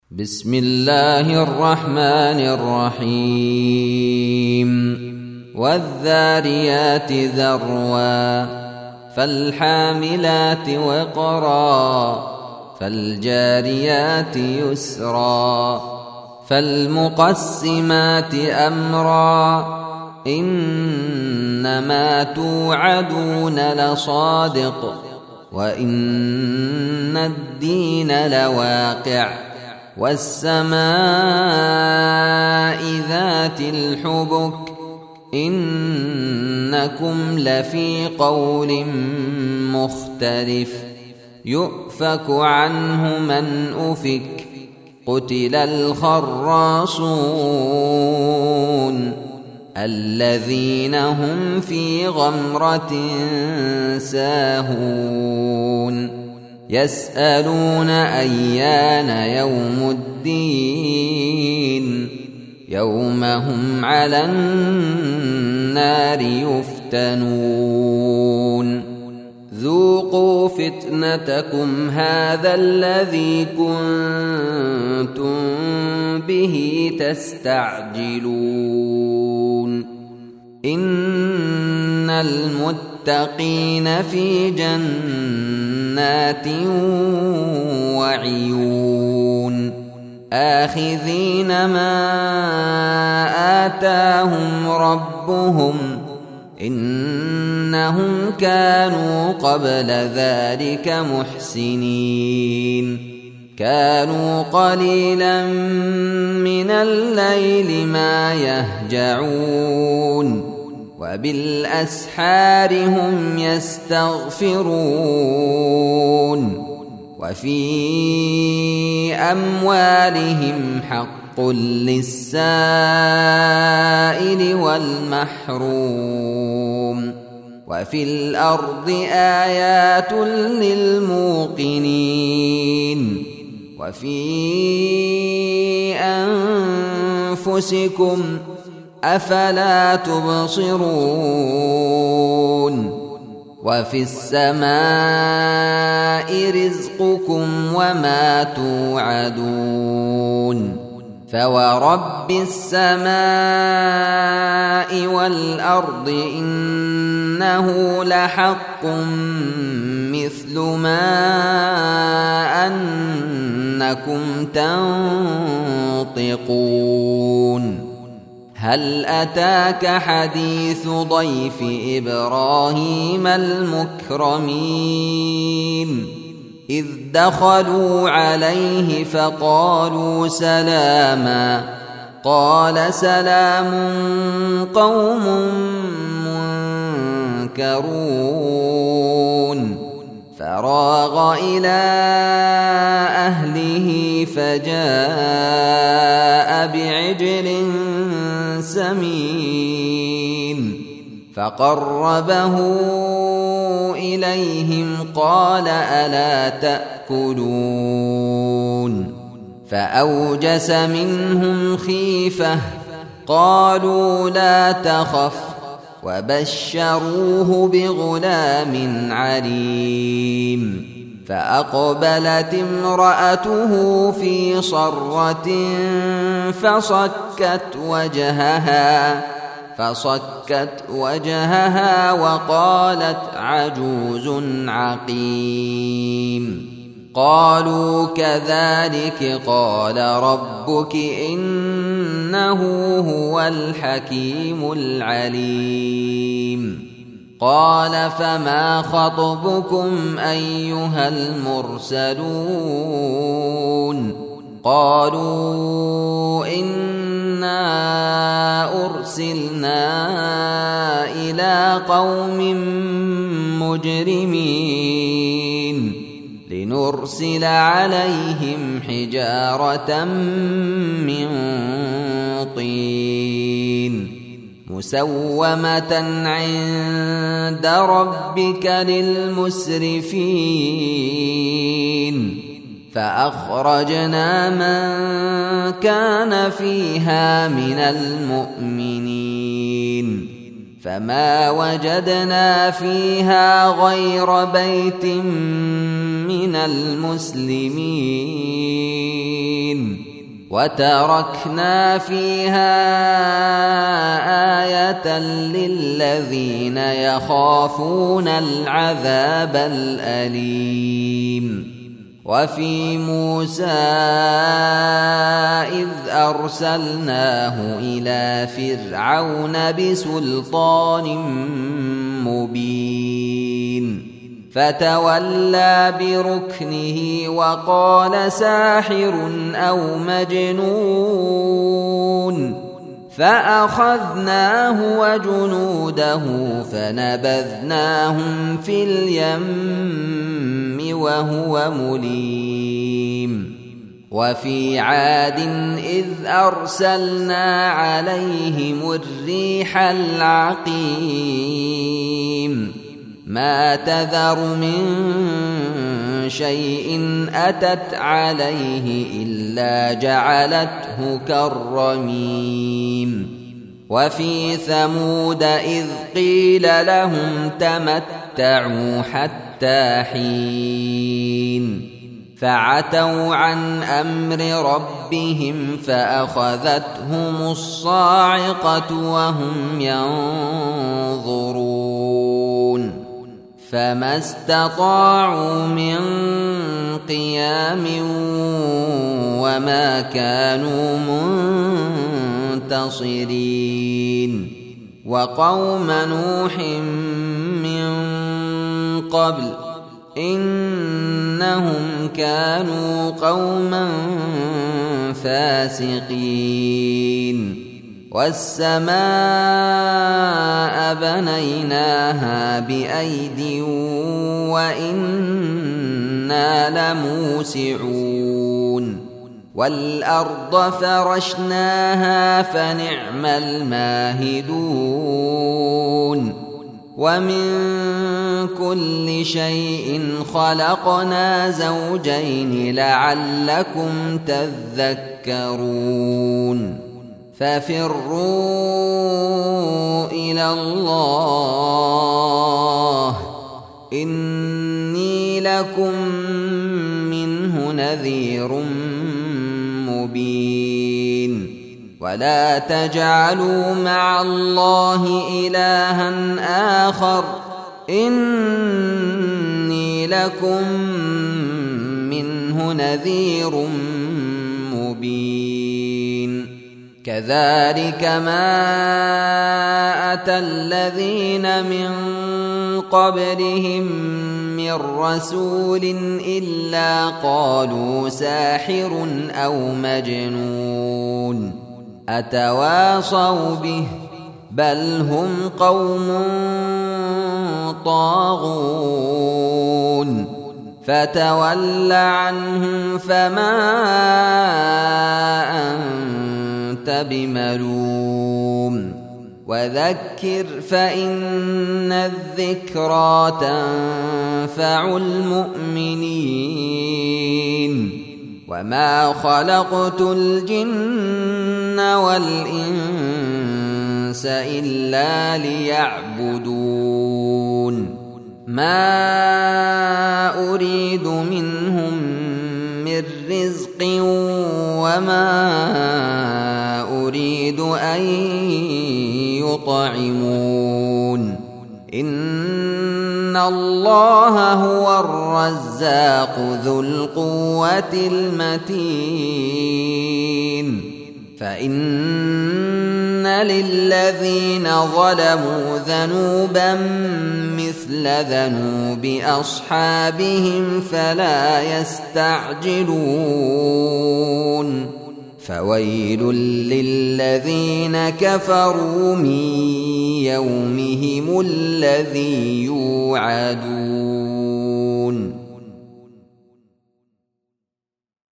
بسم الله الرحمن الرحيم والذاريات ذروا فالحاملات وقرا فالجاريات يسرا فالمقسمات أمرا إنما توعدون لصادق وإن الدين لواقع والسماء ذات الحبك إنكم لفي قول مختلف يؤفك عنه من أفك قتل الخراصون الذين هم في غمرة ساهون يسألون أيان يوم الدين يوم هم على النار يفتنون ذوقوا فتنتكم هذا الذي كنتم به تستعجلون إن المتقين في جنات وعيون آخذين ما آتاهم ربهم إنهم كانوا قبل ذلك محسنين كانوا قليلا من الليل ما يهجعون وبالأسحار هم يستغفرون وفي أموالهم حق للسائل والمحروم وفي الأرض آيات للموقنين وفي أنفسكم أفلا تبصرون وفي السماء رزقكم وما توعدون فورب السماء والأرض إنه لحق مثل ما أنكم تنطقون هل أتاك حديث ضيف إبراهيم المكرمين إذ دخلوا عليه فقالوا سلاما قال سلام قوم منكرون فراغ إلى أهله فجاء بعجل سمين فقربه إليهم قال ألا تأكلون فأوجس منهم خيفة قالوا لا تخف وبشروه بغلام عليم فأقبلت امرأته في صرة فصكت وجهها وقالت عجوز عقيم قالوا كذلك قال ربك إنه هو الحكيم العليم قال فما خطبكم أيها المرسلون قالوا إنا أرسلنا إلى قوم مجرمين لنرسل عليهم حجارة من طين مسومة عند ربك للمسرفين فأخرجنا من كان فيها من المؤمنين فما وجدنا فيها غير بيت من المسلمين وتركنا فيها آية للذين يخافون العذاب الأليم. وفي موسى إذ أرسلناه إلى فرعون بسلطان مبين فتولى بركنه وقال ساحر أو مجنون، فأخذناه وجنوده فنبذناهم في اليم وهو مليم. وفي عاد إذ أرسلنا عليهم الريح العقيم، ما تذر من شيء أتت عليه إلا جعلته كالرميم. وفي ثمود إذ قيل لهم تمتعوا حتى حين، فعتوا عن أمر ربهم فأخذتهم الصاعقة وهم ينظرون، فما استطاعوا من قيام وما كانوا منتصرين. وقوم نوح من قبل إنهم كانوا قوما فاسقين. والسماء بنيناها بأيد وإنا لموسعون. والأرض فرشناها فنعم الماهدون. ومن كل شيء خلقنا زوجين لعلكم تذكرون. ففروا إلى الله إني لكم منه نذير مبين. ولا تجعلوا مع الله إلها آخر إني لكم منه نذير مبين. كذلك ما أتى الذين من قبلهم من رسول إلا قالوا ساحر أو مجنون أتواصوا به بل هم قوم طاغون. فتول عنهم فما أنت بملوم وذكر فإن الذكرى تنفع المؤمنين. وما خلقت الجن والإنس إلا ليعبدون. ما أريد منهم من رزق وما أريد أن يطعمون. إن الله هو الرزاق ذو القوة المتين. فإن للذين ظلموا ذنوبا مثل ذنوب أصحابهم فلا يستعجلون. فويل للذين كفروا من يومهم الذي يوعدون.